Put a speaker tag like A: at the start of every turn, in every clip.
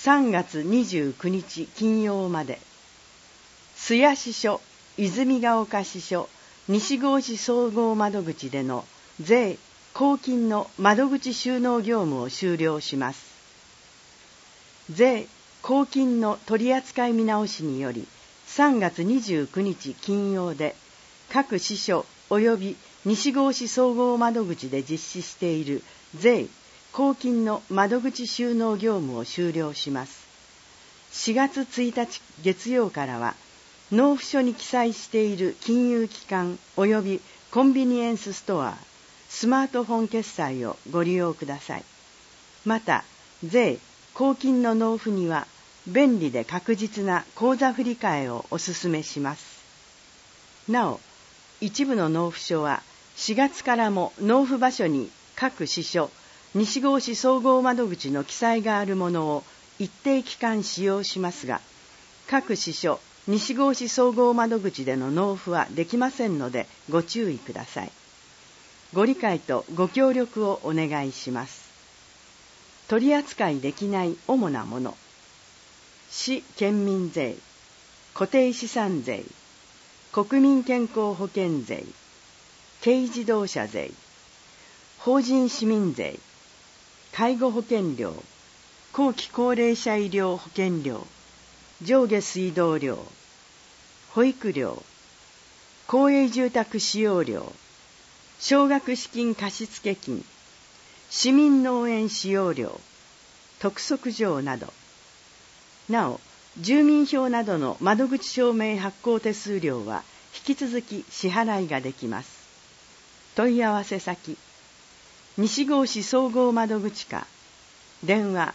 A: 3月29日金曜まで。津屋支所、泉ヶ丘支所、西郷市総合窓口での税・公金の窓口収納業務を終了します。税・公金の取り扱い見直しにより、3月29日金曜で各支所及び西郷市総合窓口で実施している税・公金の窓口収納業務を終了します。4月1日月曜からは、納付書に記載している金融機関及びコンビニエンスストア、スマートフォン決済をご利用ください。また、税・公金の納付には、便利で確実な口座振替をお勧めします。なお、一部の納付書は4月からも納付場所に各支所、西郷市総合窓口の記載があるものを一定期間使用しますが、各支所、西郷市総合窓口での納付はできませんのでご注意ください。ご理解とご協力をお願いします。取り扱いできない主なもの。市県民税、固定資産税、国民健康保険税、軽自動車税、法人市民税、介護保険料、後期高齢者医療保険料、上下水道料、保育料、公営住宅使用料、奨学資金貸付金、市民農園使用料、督促状など。なお、住民票などの窓口証明発行手数料は引き続き支払いができます。問い合わせ先、西郷市総合窓口課、電話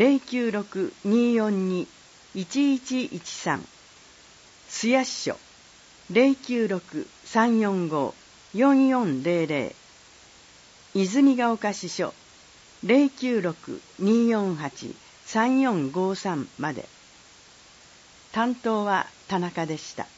A: 096-242-1113、津屋支所 096-345-4400、泉ヶ丘支所 096-248-3453まで。担当は田中でした。